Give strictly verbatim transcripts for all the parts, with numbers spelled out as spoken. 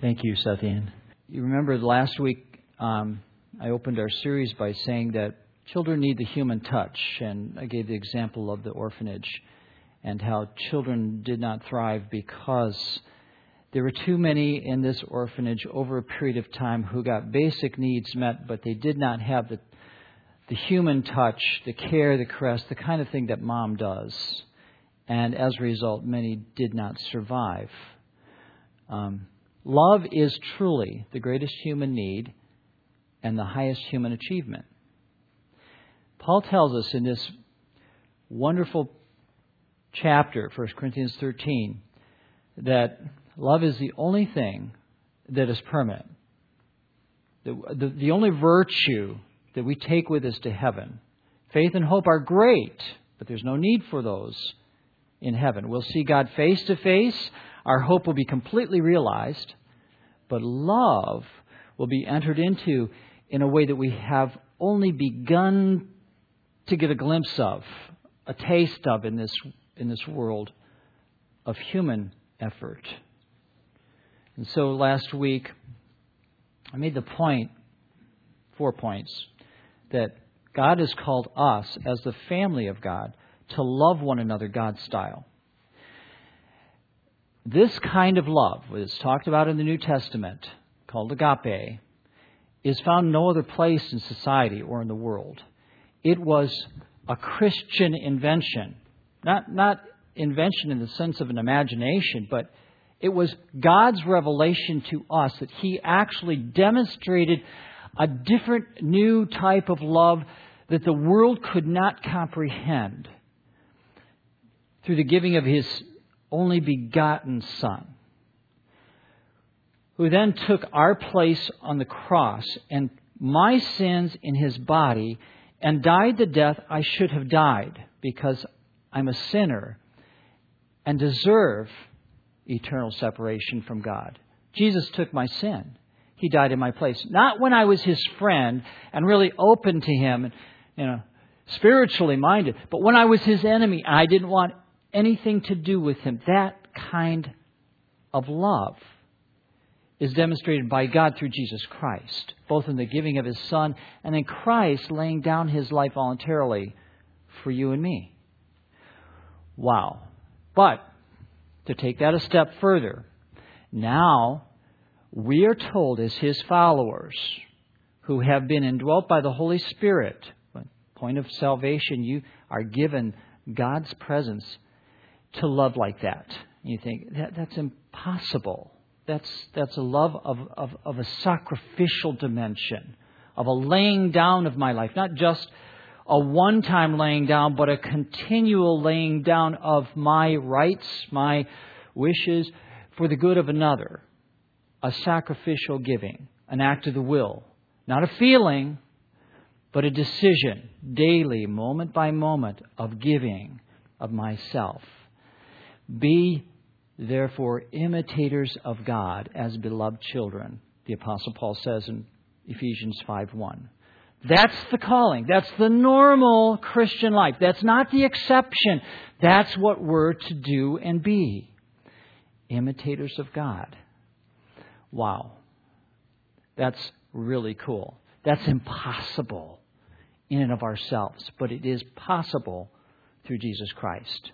Thank you, Sathian. You remember last week um, I opened our series by saying that children need the human touch, and I gave the example of the orphanage and how children did not thrive because there were too many in this orphanage over a period of time who got basic needs met, but they did not have the the human touch, the care, the caress, the kind of thing that mom does. And as a result, many did not survive. Um, love is truly the greatest human need and the highest human achievement. Paul tells us in this wonderful chapter, First Corinthians thirteen, that love is the only thing that is permanent. The, the, the only virtue that we take with us to heaven. Faith and hope are great, but there's no need for those in heaven. We'll see God face to face. Our hope will be completely realized. But love will be entered into in a way that we have only begun to get a glimpse of, a taste of in this, in this world of human effort. And so last week, I made the point, four points, that God has called us as the family of God to love one another God's style. This kind of love, which is talked about in the New Testament, called agape, is found no other place in society or in the world. It was a Christian invention. Not, not invention in the sense of an imagination, but it was God's revelation to us that He actually demonstrated a different new type of love that the world could not comprehend through the giving of His only begotten Son, who then took our place on the cross and my sins in His body and died the death I should have died because I'm a sinner and deserve eternal separation from God. Jesus took my sin. He died in my place. Not when I was His friend and really open to Him and, you know, spiritually minded, but when I was His enemy and I didn't want anything to do with Him. That kind of love is demonstrated by God through Jesus Christ, both in the giving of His Son and in Christ laying down His life voluntarily for you and me. Wow. But to take that a step further, now we are told as His followers who have been indwelt by the Holy Spirit, point of salvation, you are given God's presence to love like that. And you think, that, that's impossible. That's that's a love of, of, of a sacrificial dimension, of a laying down of my life. Not just a one-time laying down, but a continual laying down of my rights, my wishes, for the good of another. A sacrificial giving, an act of the will. Not a feeling, but a decision, daily, moment by moment, of giving of myself. Be, therefore, imitators of God as beloved children, the Apostle Paul says in Ephesians five one. That's the calling. That's the normal Christian life. That's not the exception. That's what we're to do and be. Imitators of God. Wow. That's really cool. That's impossible in and of ourselves, but it is possible through Jesus Christ.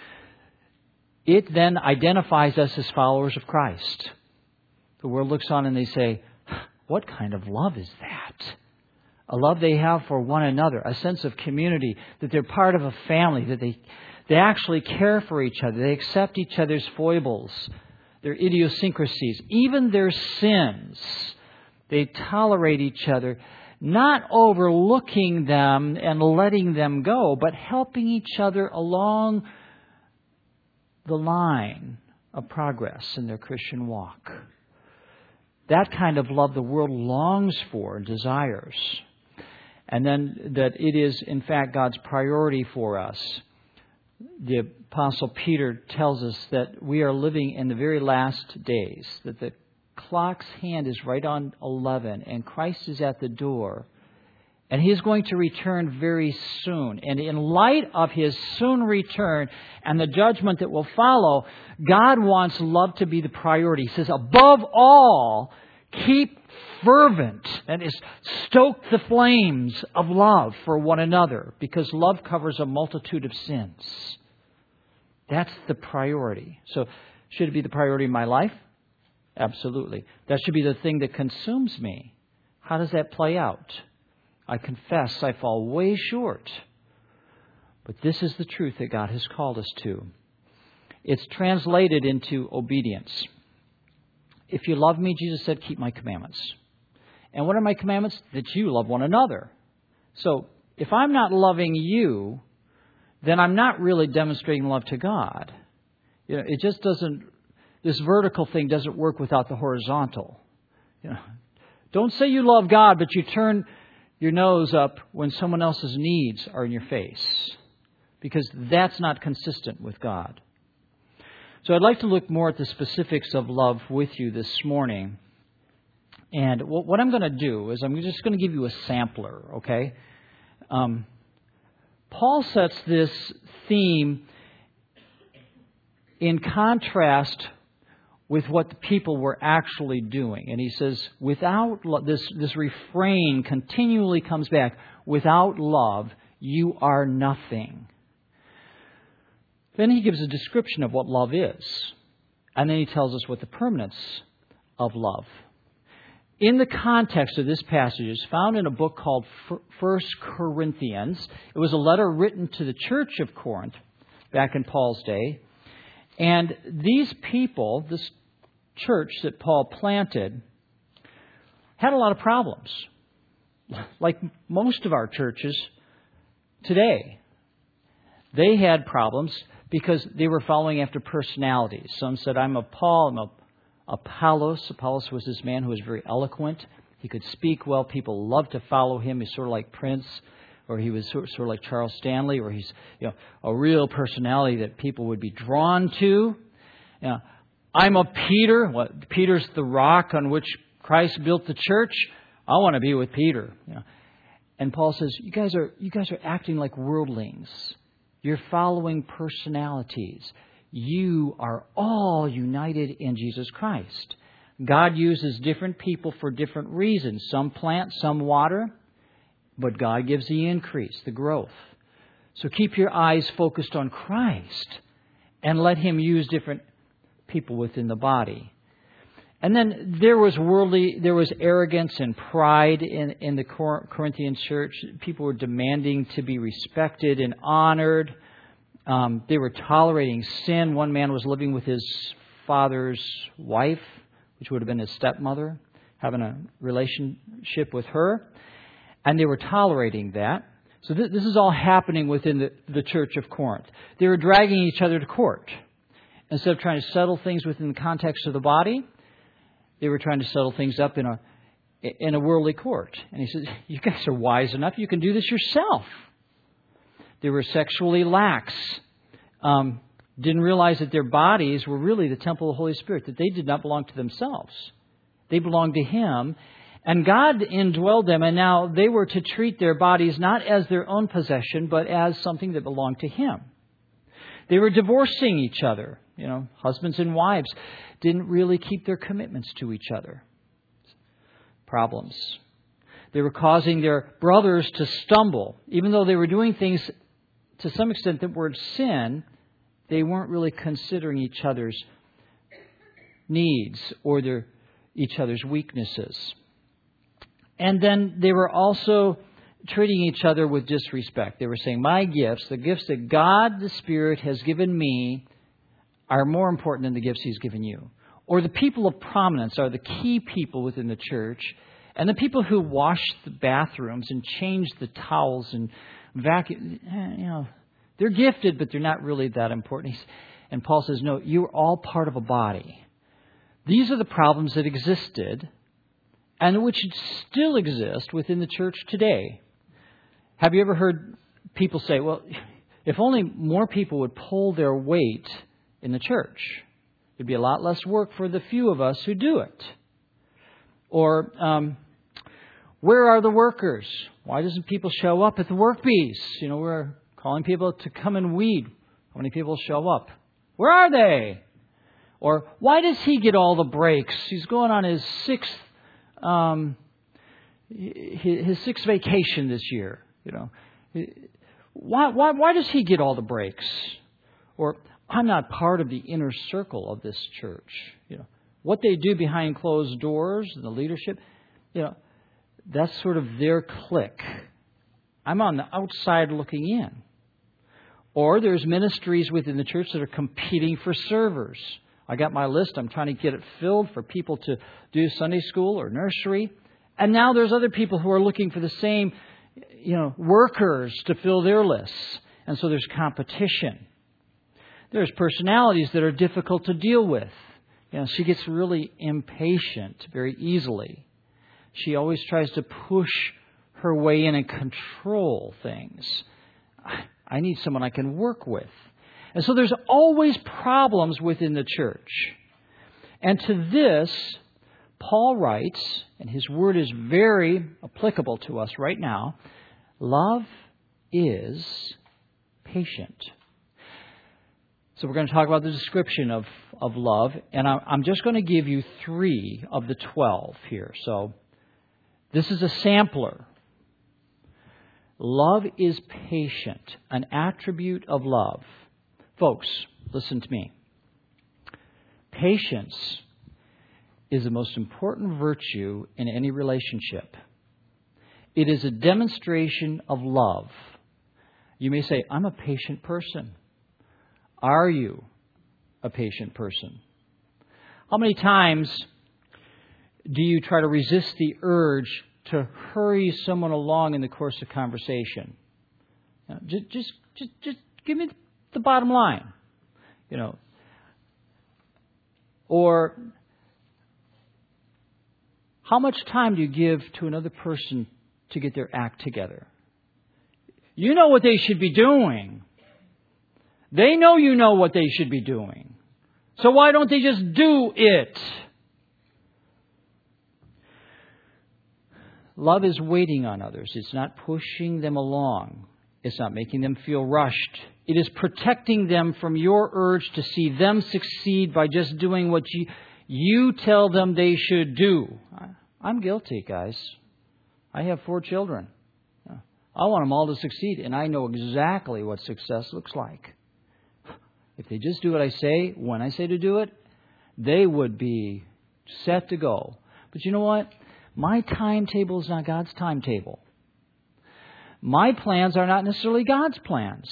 It then identifies us as followers of Christ. The world looks on and they say, what kind of love is that? A love they have for one another, a sense of community, that they're part of a family, that they, they actually care for each other, they accept each other's foibles, their idiosyncrasies, even their sins. They tolerate each other, not overlooking them and letting them go, but helping each other along the line of progress in their Christian walk. That kind of love the world longs for and desires. And then that it is, in fact, God's priority for us. The Apostle Peter tells us that we are living in the very last days, that the clock's hand is right on eleven, and Christ is at the door, And He is going to return very soon. And in light of His soon return and the judgment that will follow, God wants love to be the priority. He says, above all, keep fervent, that is, stoke the flames of love for one another, because love covers a multitude of sins. That's the priority. So, should it be the priority in my life? Absolutely. That should be the thing that consumes me. How does that play out? I confess I fall way short. But this is the truth that God has called us to. It's translated into obedience. If you love me, Jesus said, keep my commandments. And what are my commandments? That you love one another. So if I'm not loving you, then I'm not really demonstrating love to God. You know, it just doesn't, this vertical thing doesn't work without the horizontal. You know, don't say you love God, but you turn your nose up when someone else's needs are in your face, because that's not consistent with God. So I'd like to look more at the specifics of love with you this morning. And what I'm going to do is I'm just going to give you a sampler, okay? Um, Paul sets this theme in contrast with what the people were actually doing. And he says, without lo- this, this refrain continually comes back, without love, you are nothing. Then he gives a description of what love is. And then he tells us what the permanence of love. In the context of this passage is found in a book called First Corinthians. It was a letter written to the church of Corinth back in Paul's day. And these people, this church that Paul planted, had a lot of problems, like most of our churches today. They had problems because they were following after personalities. Some said, I'm of Paul, I'm of Apollos. Apollos was this man who was very eloquent. He could speak well. People loved to follow him. He's sort of like Prince, or he was sort of like Charles Stanley, or he's, you know, a real personality that people would be drawn to. You know, I'm a Peter. Well, Peter's the rock on which Christ built the church. I want to be with Peter. You know. And Paul says, you guys are you guys are acting like worldlings. You're following personalities. You are all united in Jesus Christ. God uses different people for different reasons. Some plant, some water, but God gives the increase, the growth. So keep your eyes focused on Christ and let Him use different people within the body. And then there was worldly, there was arrogance and pride in, in the Corinthian church. People were demanding to be respected and honored. Um, they were tolerating sin. One man was living with his father's wife, which would have been his stepmother, having a relationship with her. And they were tolerating that. So th- this is all happening within the, the church of Corinth. They were dragging each other to court. Instead of trying to settle things within the context of the body, they were trying to settle things up in a in a worldly court. And he says, you guys are wise enough. You can do this yourself. They were sexually lax. Um, didn't realize that their bodies were really the temple of the Holy Spirit, that they did not belong to themselves. They belonged to Him. And God indwelled them, and now they were to treat their bodies not as their own possession, but as something that belonged to Him. They were divorcing each other. You know, husbands and wives didn't really keep their commitments to each other. Problems. They were causing their brothers to stumble. Even though they were doing things to some extent that were sin, they weren't really considering each other's needs or their each other's weaknesses. And then they were also treating each other with disrespect. They were saying, my gifts, the gifts that God the Spirit has given me, are more important than the gifts He's given you. Or the people of prominence are the key people within the church. And the people who wash the bathrooms and change the towels and vacuum, you know, they're gifted, but they're not really that important. And Paul says, no, you're all part of a body. These are the problems that existed and which still exist within the church today. Have you ever heard people say, well, if only more people would pull their weight in the church, there'd be a lot less work for the few of us who do it. Or, um, Where are the workers? Why doesn't people show up at the work bees? You know, we're calling people to come and weed. How many people show up? Where are they? Or why does he get all the breaks? He's going on his sixth, um, his sixth vacation this year. You know, why, why, why does he get all the breaks? Or I'm not part of the inner circle of this church. You know, what they do behind closed doors and the leadership, you know, that's sort of their clique. I'm on the outside looking in. Or there's ministries within the church that are competing for servers. I got my list. I'm trying to get it filled for people to do Sunday school or nursery. And now there's other people who are looking for the same, you know, workers to fill their lists. And so there's competition. There's personalities that are difficult to deal with. You know, she gets really impatient very easily. She always tries to push her way in and control things. I need someone I can work with. And so there's always problems within the church. And to this, Paul writes, and his word is very applicable to us right now, love is patient. So we're going to talk about the description of, of love, and I'm just going to give you three of the twelve here. So this is a sampler. Love is patient, an attribute of love. Folks, listen to me. Patience is the most important virtue in any relationship. It is a demonstration of love. You may say, I'm a patient person. Are you a patient person? How many times do you try to resist the urge to hurry someone along in the course of conversation? You know, just, just, just, just give me the bottom line, you know. Or how much time do you give to another person to get their act together? You know what they should be doing. They know you know what they should be doing. So why don't they just do it? Love is waiting on others. It's not pushing them along. It's not making them feel rushed. It is protecting them from your urge to see them succeed by just doing what you, you tell them they should do. I'm guilty, guys. I have four children. I want them all to succeed, and I know exactly what success looks like. If they just do what I say, when I say to do it, they would be set to go. But you know what? My timetable is not God's timetable. My plans are not necessarily God's plans.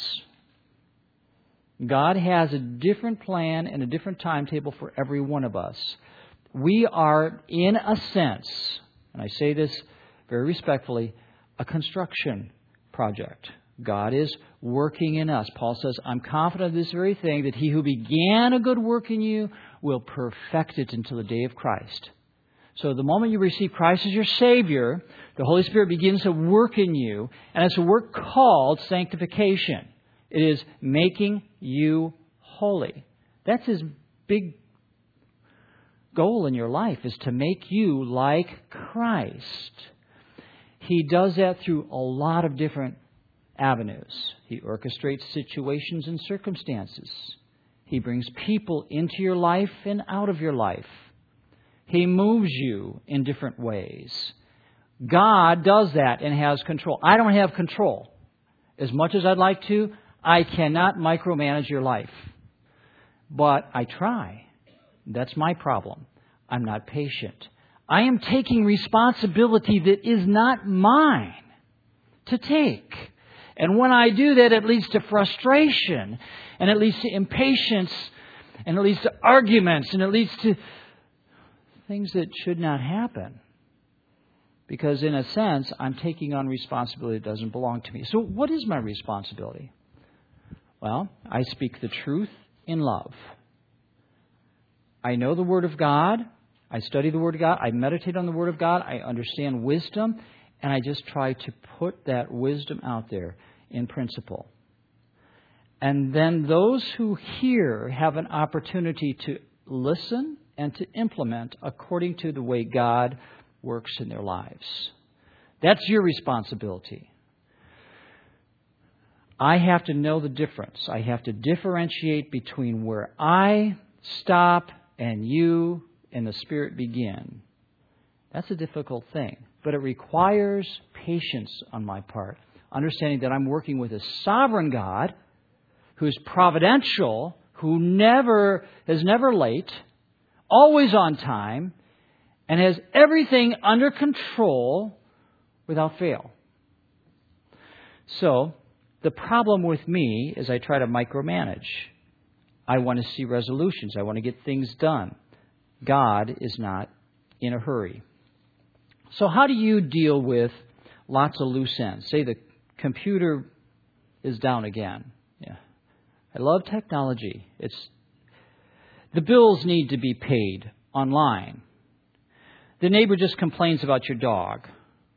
God has a different plan and a different timetable for every one of us. We are, in a sense, and I say this very respectfully, a construction project. God is working in us. Paul says, I'm confident of this very thing, that he who began a good work in you will perfect it until the day of Christ. So the moment you receive Christ as your Savior, the Holy Spirit begins to work in you, and it's a work called sanctification. It is making you holy. That's his big goal in your life, is to make you like Christ. He does that through a lot of different avenues. He orchestrates situations and circumstances. He brings people into your life and out of your life. He moves you in different ways. God does that and has control. I don't have control. As much as I'd like to, I cannot micromanage your life. But I try. That's my problem. I'm not patient. I am taking responsibility that is not mine to take. And when I do that, it leads to frustration, and it leads to impatience, and it leads to arguments, and it leads to things that should not happen. Because in a sense, I'm taking on responsibility that doesn't belong to me. So what is my responsibility? Well, I speak the truth in love. I know the Word of God. I study the Word of God. I meditate on the Word of God. I understand wisdom. And I just try to put that wisdom out there in principle. And then those who hear have an opportunity to listen and to implement according to the way God works in their lives. That's your responsibility. I have to know the difference. I have to differentiate between where I stop and you and the Spirit begin. That's a difficult thing. But it requires patience on my part. Understanding that I'm working with a sovereign God who's providential, who never is never late, always on time, and has everything under control without fail. So, the problem with me is I try to micromanage. I want to see resolutions. I want to get things done. God is not in a hurry. So how do you deal with lots of loose ends? Say the computer is down again. Yeah. I love technology. It's the bills need to be paid online. The neighbor just complains about your dog.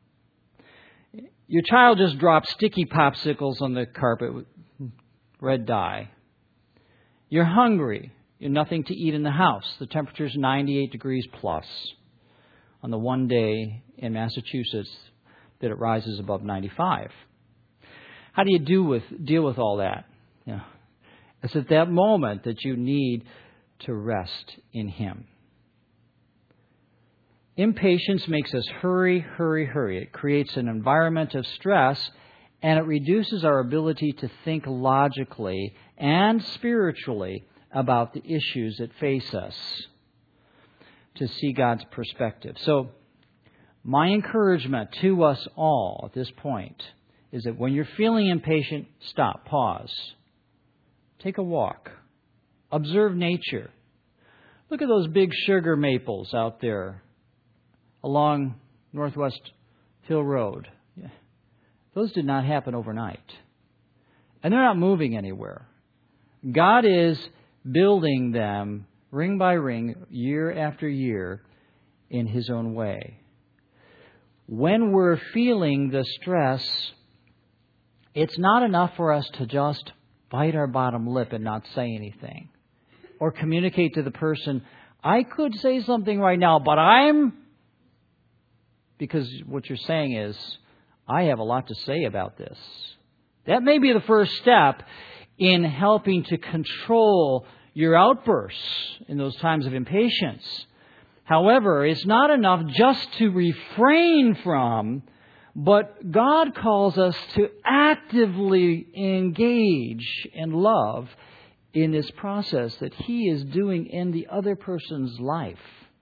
Your child just dropped sticky popsicles on the carpet with red dye. You're hungry. You're nothing to eat in the house. The temperature's ninety-eight degrees plus on the one day in Massachusetts that it rises above ninety-five. How do you do with deal with all that? You know, it's at that moment that you need to rest in Him. Impatience makes us hurry, hurry, hurry. It creates an environment of stress, and it reduces our ability to think logically and spiritually about the issues that face us, to see God's perspective. So, my encouragement to us all at this point is that when you're feeling impatient, stop, pause. Take a walk. Observe nature. Look at those big sugar maples out there along Northwest Hill Road. Yeah. Those did not happen overnight. And they're not moving anywhere. God is building them ring by ring, year after year, in His own way. When we're feeling the stress, it's not enough for us to just bite our bottom lip and not say anything. Or communicate to the person, I could say something right now, but I'm... Because what you're saying is, I have a lot to say about this. That may be the first step in helping to control your outbursts in those times of impatience. However, it's not enough just to refrain from, but God calls us to actively engage and love in this process that He is doing in the other person's life.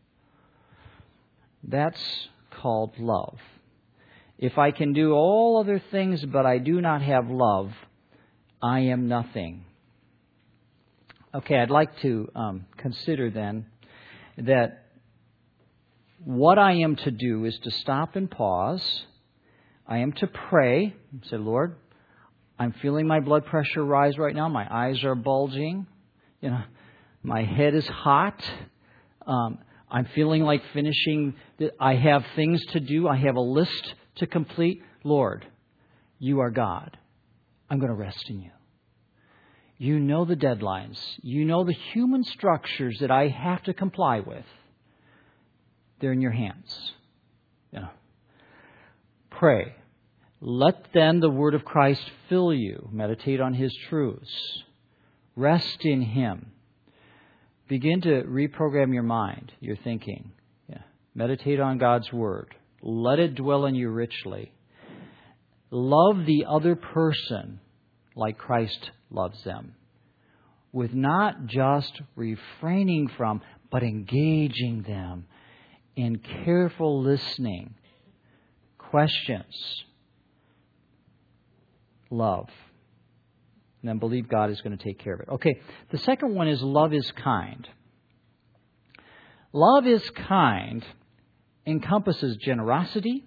That's called love. If I can do all other things, but I do not have love, I am nothing. Okay, I'd like to um, consider then that what I am to do is to stop and pause. I am to pray. Say, Lord, I'm feeling my blood pressure rise right now. My eyes are bulging. You know, my head is hot. Um, I'm feeling like finishing. The, I have things to do. I have a list to complete. Lord, You are God. I'm going to rest in You. You know the deadlines. You know the human structures that I have to comply with. They're in Your hands. You know. Pray. Let then the Word of Christ fill you. Meditate on His truths. Rest in Him. Begin to reprogram your mind, your thinking. Yeah. Meditate on God's Word. Let it dwell in you richly. Love the other person like Christ loves them. With not just refraining from, but engaging them in careful listening, questions, love. And then believe God is going to take care of it. Okay, the second one is love is kind. Love is kind encompasses generosity,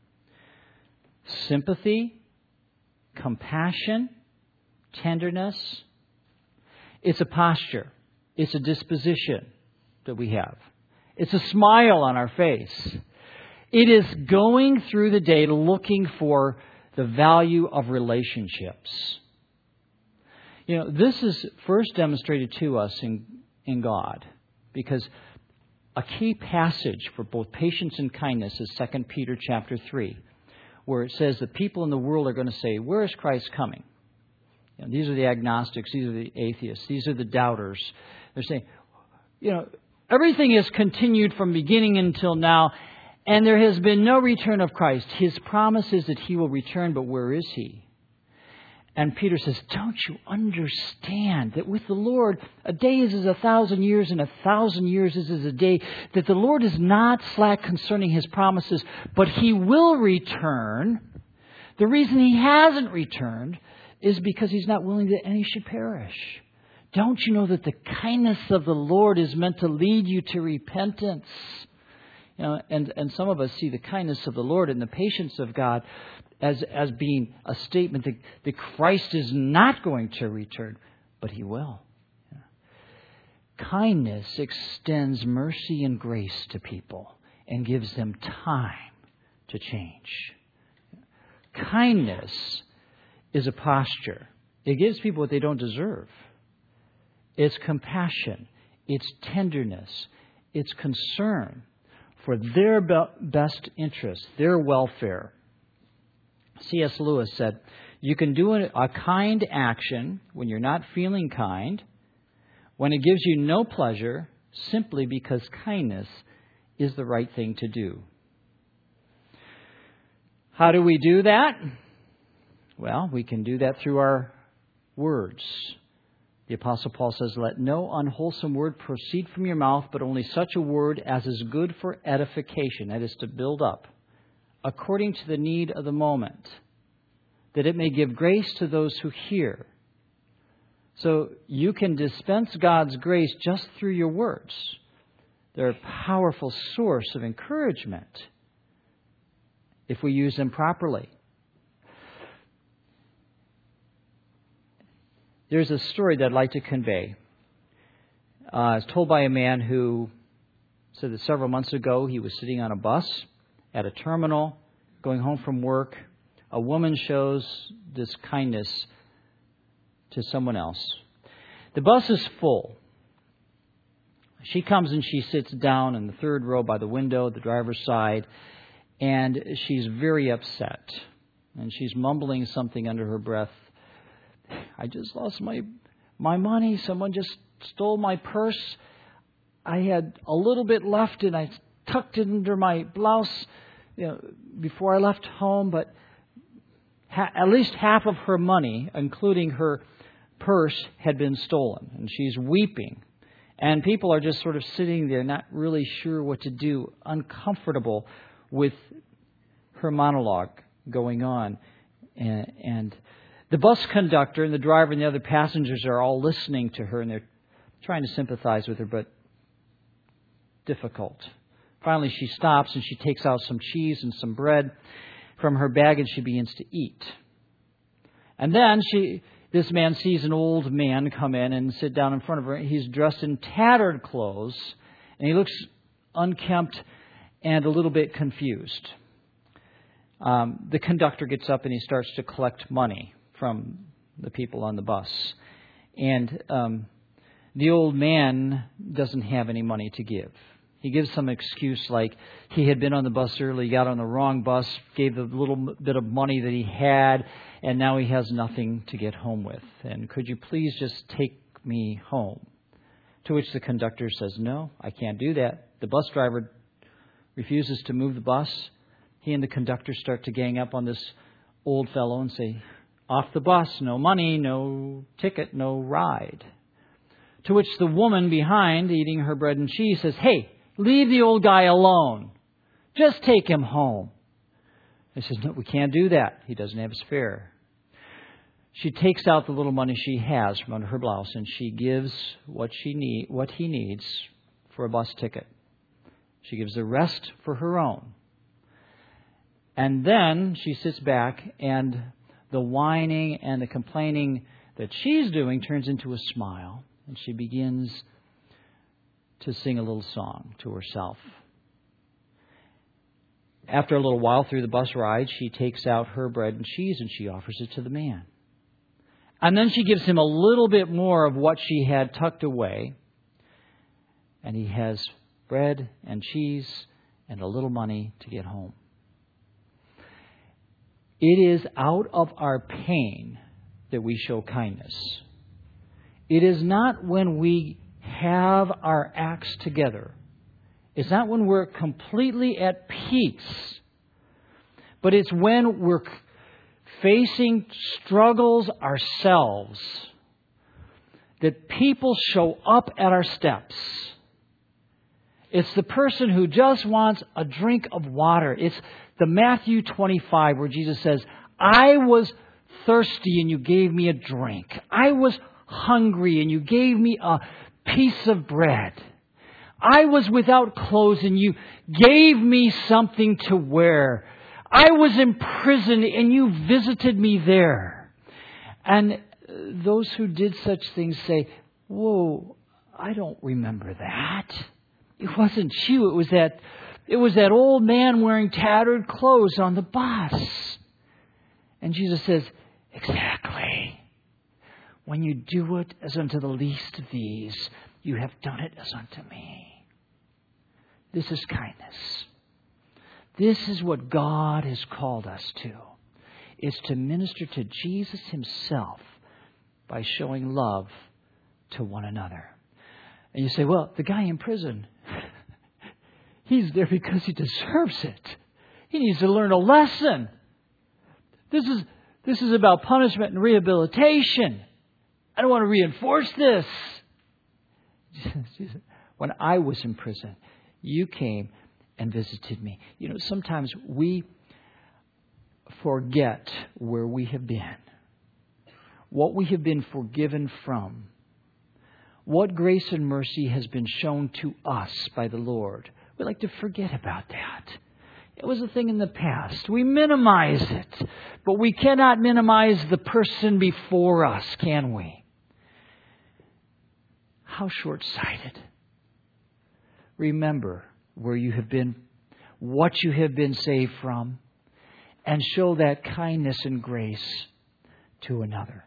sympathy, compassion, tenderness. It's a posture. It's a disposition that we have. It's a smile on our face. It is going through the day looking for the value of relationships. You know, this is first demonstrated to us in, in God, because a key passage for both patience and kindness is Second Peter chapter three, where it says the people in the world are going to say, where is Christ coming? You know, these are the agnostics. These are the atheists. These are the doubters. They're saying, you know, everything has continued from beginning until now, and there has been no return of Christ. His promise is that He will return, but where is He? And Peter says, don't you understand that with the Lord, a day is as a thousand years and a thousand years is as a day, that the Lord is not slack concerning His promises, but He will return. The reason He hasn't returned is because He's not willing that any should perish. Don't you know that the kindness of the Lord is meant to lead you to repentance? You know, and, and some of us see the kindness of the Lord and the patience of God as, as being a statement that, that Christ is not going to return, but He will. Yeah. Kindness extends mercy and grace to people and gives them time to change. Kindness is a posture. It gives people what they don't deserve. It's compassion. It's tenderness. It's concern for their be- best interest, their welfare. C S Lewis said, you can do a kind action when you're not feeling kind, when it gives you no pleasure, simply because kindness is the right thing to do. How do we do that? Well, we can do that through our words. The Apostle Paul says, let no unwholesome word proceed from your mouth, but only such a word as is good for edification, that is to build up, according to the need of the moment, that it may give grace to those who hear. So you can dispense God's grace just through your words. They're a powerful source of encouragement if we use them properly. There's a story that I'd like to convey. Uh, it's told by a man who said that several months ago he was sitting on a bus at a terminal, going home from work. A woman shows this kindness to someone else. The bus is full. She comes and she sits down in the third row by the window, the driver's side, and she's very upset. And she's mumbling something under her breath. I just lost my my money. Someone just stole my purse. I had a little bit left and I tucked it under my blouse, you know, before I left home. But ha- at least half of her money, including her purse, had been stolen. And she's weeping. And people are just sort of sitting there, not really sure what to do, uncomfortable with her monologue going on. And, and the bus conductor and the driver and the other passengers are all listening to her, and they're trying to sympathize with her, but difficult. Finally, she stops and she takes out some cheese and some bread from her bag, and she begins to eat. And then she, this man sees an old man come in and sit down in front of her. He's dressed in tattered clothes, and he looks unkempt and a little bit confused. Um, the conductor gets up and he starts to collect money from the people on the bus. And um, the old man doesn't have any money to give. He gives some excuse like he had been on the bus early, got on the wrong bus, gave the little bit of money that he had, and now he has nothing to get home with. And could you please just take me home? To which the conductor says, no, I can't do that. The bus driver refuses to move the bus. He and the conductor start to gang up on this old fellow and say, off the bus, no money, no ticket, no ride. To which the woman behind, eating her bread and cheese, says, hey, leave the old guy alone. Just take him home. He says, no, we can't do that. He doesn't have his fare. She takes out the little money she has from under her blouse, and she gives what she need, what he needs for a bus ticket. She gives the rest for her own. And then she sits back, and the whining and the complaining that she's doing turns into a smile. And she begins to sing a little song to herself. After a little while through the bus ride, she takes out her bread and cheese and she offers it to the man. And then she gives him a little bit more of what she had tucked away. And he has bread and cheese and a little money to get home. It is out of our pain that we show kindness. It is not when we have our acts together. It's not when we're completely at peace. But it's when we're facing struggles ourselves that people show up at our steps. It's the person who just wants a drink of water. It's the Matthew twenty-five where Jesus says, I was thirsty and you gave me a drink. I was hungry and you gave me a piece of bread. I was without clothes and you gave me something to wear. I was in prison and you visited me there. And those who did such things say, whoa, I don't remember that. It wasn't you. It was that, it was that old man wearing tattered clothes on the bus. And Jesus says, exactly. When you do it as unto the least of these, you have done it as unto me. This is kindness. This is what God has called us to, is to minister to Jesus Himself by showing love to one another. And you say, well, the guy in prison, he's there because he deserves it. He needs to learn a lesson. This is, this is about punishment and rehabilitation. I don't want to reinforce this. When I was in prison, you came and visited me. You know, sometimes we forget where we have been, what we have been forgiven from, what grace and mercy has been shown to us by the Lord. We like to forget about that. It was a thing in the past. We minimize it, but we cannot minimize the person before us, can we? How short-sighted. Remember where you have been, what you have been saved from, and show that kindness and grace to another.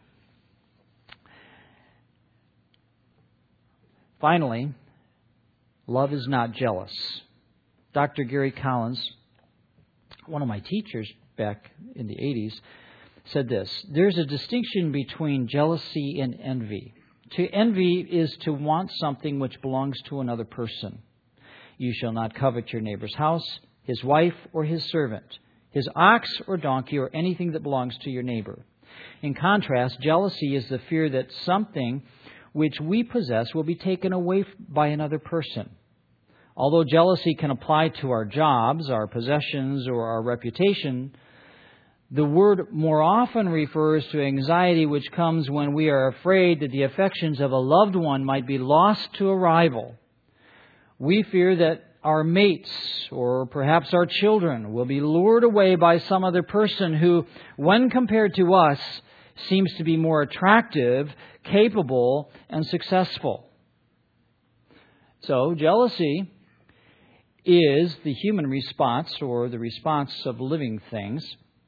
Finally, love is not jealous. Doctor Gary Collins, one of my teachers back in the eighties, said this: there's a distinction between jealousy and envy. To envy is to want something which belongs to another person. You shall not covet your neighbor's house, his wife, or his servant, his ox or donkey, or anything that belongs to your neighbor. In contrast, jealousy is the fear that something which we possess will be taken away by another person. Although jealousy can apply to our jobs, our possessions, or our reputation, the word more often refers to anxiety which comes when we are afraid that the affections of a loved one might be lost to a rival. We fear that our mates or perhaps our children will be lured away by some other person who, when compared to us, seems to be more attractive, capable, and successful. So, jealousy is the human response, or the response of living things,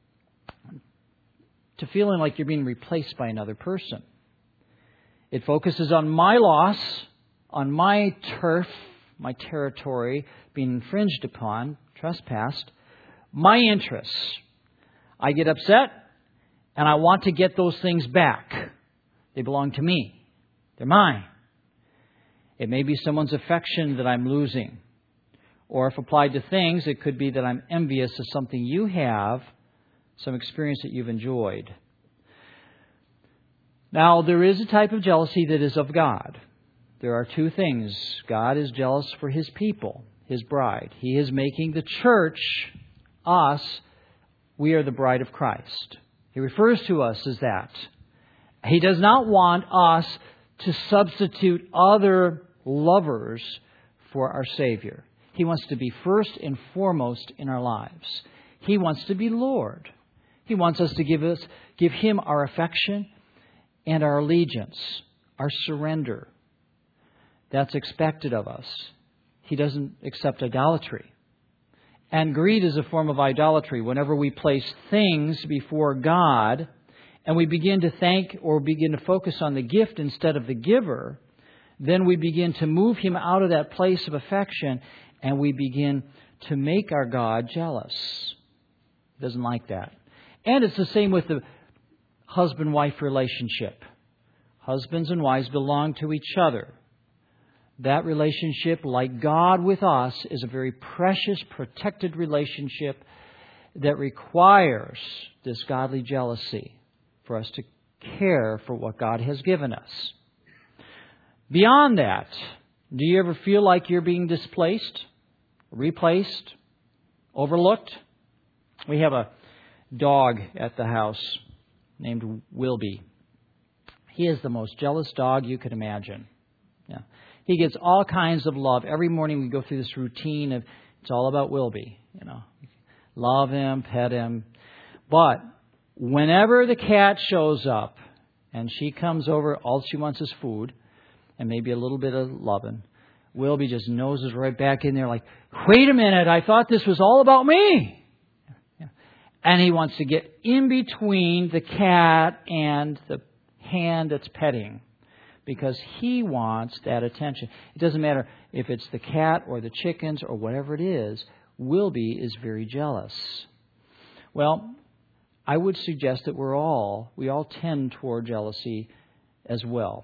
to feeling like you're being replaced by another person. It focuses on my loss, on my turf, my territory being infringed upon, trespassed, my interests. I get upset and I want to get those things back. They belong to me. They're mine. It may be someone's affection that I'm losing. Or if applied to things, it could be that I'm envious of something you have, some experience that you've enjoyed. Now, there is a type of jealousy that is of God. There are two things. God is jealous for His people, His bride. He is making the church, us, we are the bride of Christ. He refers to us as that. He does not want us to substitute other lovers for our Savior. He wants to be first and foremost in our lives. He wants to be Lord. He wants us to give us, give Him our affection and our allegiance, our surrender. That's expected of us. He doesn't accept idolatry. And greed is a form of idolatry. Whenever we place things before God and we begin to thank or begin to focus on the gift instead of the giver, then we begin to move Him out of that place of affection and we begin to make our God jealous. He doesn't like that. And it's the same with the husband-wife relationship. Husbands and wives belong to each other. That relationship, like God with us, is a very precious, protected relationship that requires this godly jealousy for us to care for what God has given us. Beyond that, do you ever feel like you're being displaced, replaced, overlooked? We have a dog at the house named Wilby. He is the most jealous dog you could imagine. Yeah. He gets all kinds of love. Every morning we go through this routine of it's all about Wilby. You know, love him, pet him. But whenever the cat shows up and she comes over, all she wants is food and maybe a little bit of loving. Wilby just noses right back in there like, wait a minute, I thought this was all about me. Yeah. And he wants to get in between the cat and the hand that's petting because he wants that attention. It doesn't matter if it's the cat or the chickens or whatever it is. Wilby is very jealous. Well, I would suggest that we're all, we all tend toward jealousy as well.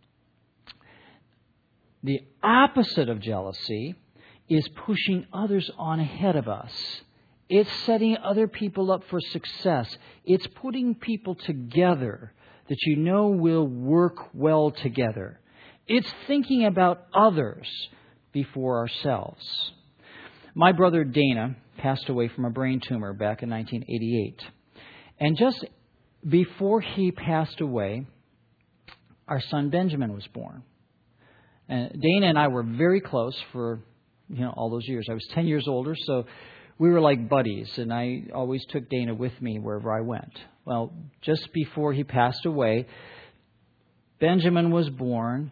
The opposite of jealousy is pushing others on ahead of us. It's setting other people up for success. It's putting people together that you know will work well together. It's thinking about others before ourselves. My brother Dana passed away from a brain tumor back in nineteen eighty-eight. And just before he passed away, our son Benjamin was born. And Dana and I were very close for, you know, all those years. I was ten years older, so we were like buddies, and I always took Dana with me wherever I went. Well, just before he passed away, Benjamin was born.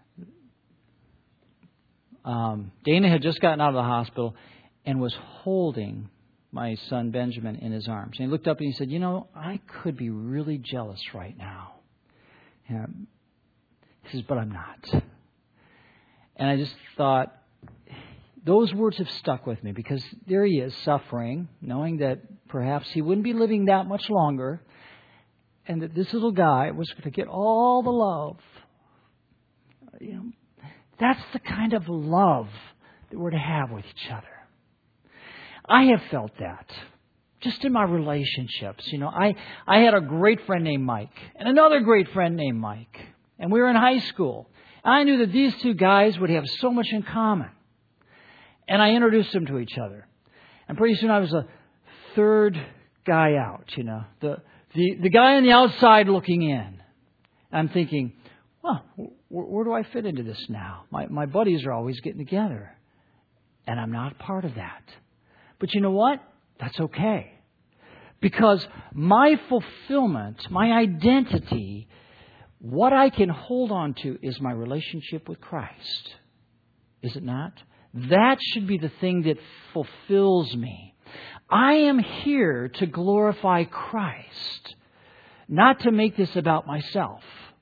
Um, Dana had just gotten out of the hospital and was holding my son Benjamin in his arms. And he looked up and he said, you know, I could be really jealous right now. And he says, but I'm not. And I just thought, those words have stuck with me because there he is suffering, knowing that perhaps he wouldn't be living that much longer, and that this little guy was going to get all the love. You know, that's the kind of love that we're to have with each other. I have felt that just in my relationships. You know, I, I had a great friend named Mike and another great friend named Mike, and we were in high school. I knew that these two guys would have so much in common. And I introduced them to each other. And pretty soon I was a third guy out, you know, the the, the guy on the outside looking in. I'm thinking, well, where, where do I fit into this now? My, my buddies are always getting together. And I'm not part of that. But you know what? That's okay. Because my fulfillment, my identity, what I can hold on to is my relationship with Christ. Is it not? That should be the thing that fulfills me. I am here to glorify Christ, not to make this about myself.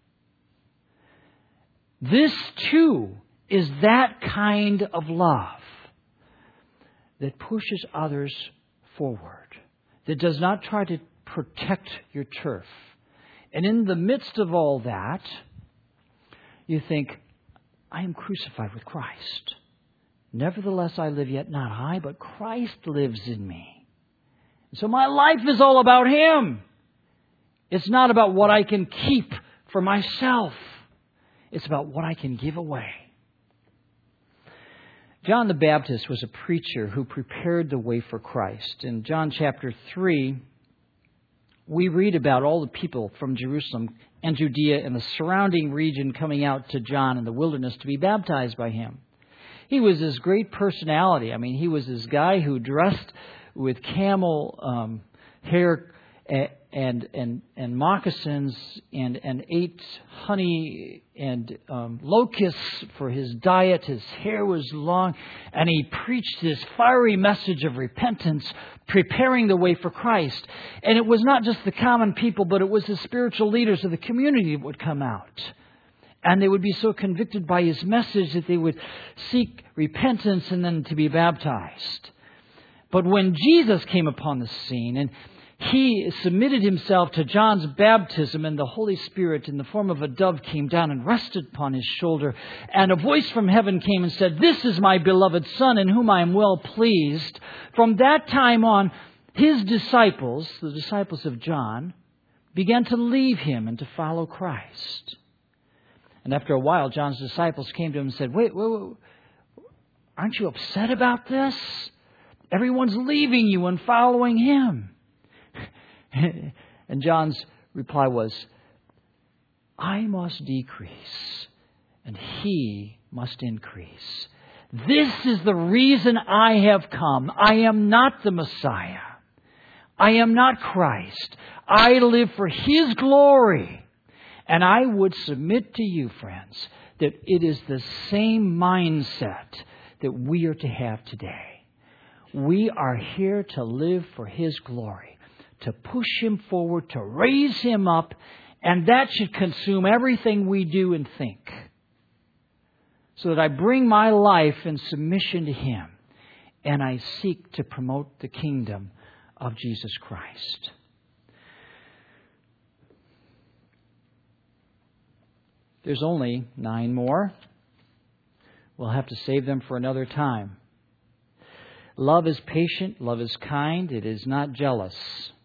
This, too, is that kind of love that pushes others forward, that does not try to protect your turf. And in the midst of all that, you think, I am crucified with Christ. Nevertheless, I live, yet not I, but Christ lives in me. So my life is all about Him. It's not about what I can keep for myself. It's about what I can give away. John the Baptist was a preacher who prepared the way for Christ. In John chapter three, we read about all the people from Jerusalem and Judea and the surrounding region coming out to John in the wilderness to be baptized by him. He was this great personality. I mean, he was this guy who dressed with camel um, hair and and and moccasins and and ate honey and um, locusts for his diet. His hair was long, and he preached this fiery message of repentance, preparing the way for Christ. And it was not just the common people, but it was the spiritual leaders of the community that would come out. And they would be so convicted by his message that they would seek repentance and then to be baptized. But when Jesus came upon the scene, and he submitted himself to John's baptism, and the Holy Spirit in the form of a dove came down and rested upon his shoulder. And a voice from heaven came and said, "This is my beloved Son, in whom I am well pleased." From that time on, his disciples, the disciples of John, began to leave him and to follow Christ. And after a while, John's disciples came to him and said, wait, wait, wait, aren't you upset about this? Everyone's leaving you and following him. And John's reply was, "I must decrease and he must increase. This is the reason I have come. I am not the Messiah. I am not Christ. I live for his glory." And I would submit to you, friends, that it is the same mindset that we are to have today. We are here to live for his glory, to push him forward, to raise him up, and that should consume everything we do and think. So that I bring my life in submission to him, and I seek to promote the kingdom of Jesus Christ. There's only nine more. We'll have to save them for another time. Love is patient. Love is kind. It is not jealous.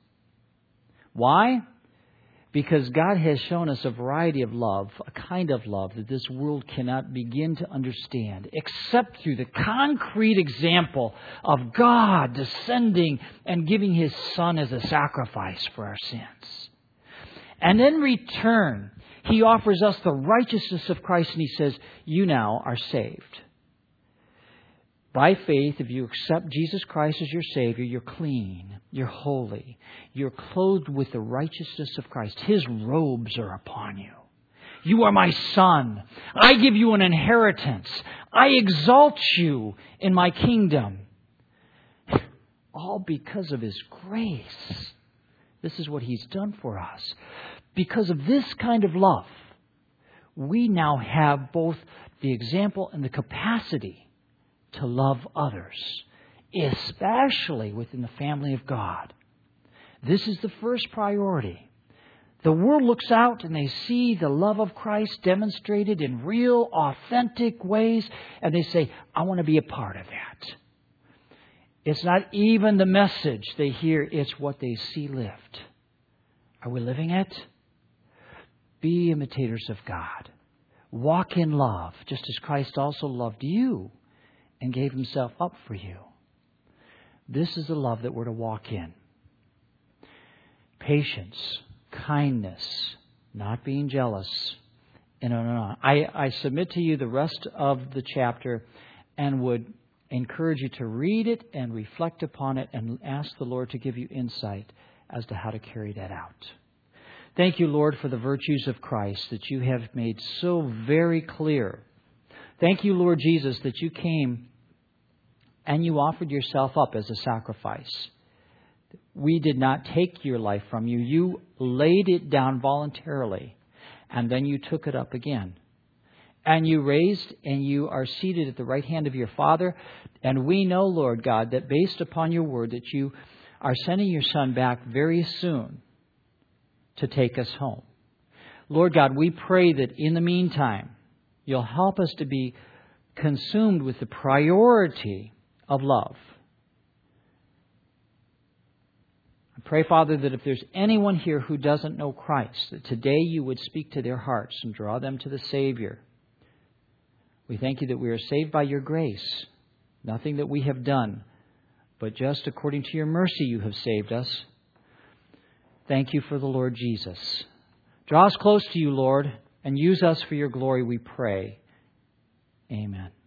Why? Because God has shown us a variety of love, a kind of love that this world cannot begin to understand, except through the concrete example of God descending and giving his Son as a sacrifice for our sins. And in return, he offers us the righteousness of Christ, and he says, you now are saved. By faith, if you accept Jesus Christ as your Savior, you're clean, you're holy, you're clothed with the righteousness of Christ. His robes are upon you. You are my son. I give you an inheritance. I exalt you in my kingdom. All because of his grace. This is what he's done for us. Because of this kind of love, we now have both the example and the capacity to love others, especially within the family of God. This is the first priority. The world looks out and they see the love of Christ demonstrated in real, authentic ways, and they say, I want to be a part of that. It's not even the message they hear, it's what they see lived. Are we living it? Be imitators of God. Walk in love, just as Christ also loved you and gave himself up for you. This is the love that we're to walk in. Patience, kindness, not being jealous, and on and on. I, I submit to you the rest of the chapter and would encourage you to read it and reflect upon it and ask the Lord to give you insight as to how to carry that out. Thank you, Lord, for the virtues of Christ that you have made so very clear. Thank you, Lord Jesus, that you came and you offered yourself up as a sacrifice. We did not take your life from you. You laid it down voluntarily, and then you took it up again. And you raised, and you are seated at the right hand of your Father. And we know, Lord God, that based upon your word, that you are sending your Son back very soon to take us home. Lord God, we pray that in the meantime, you'll help us to be consumed with the priority of love. I pray, Father, that if there's anyone here who doesn't know Christ, that today you would speak to their hearts and draw them to the Savior. We thank you that we are saved by your grace, nothing that we have done, but just according to your mercy you have saved us. Thank you for the Lord Jesus. Draw us close to you, Lord, and use us for your glory, we pray. Amen.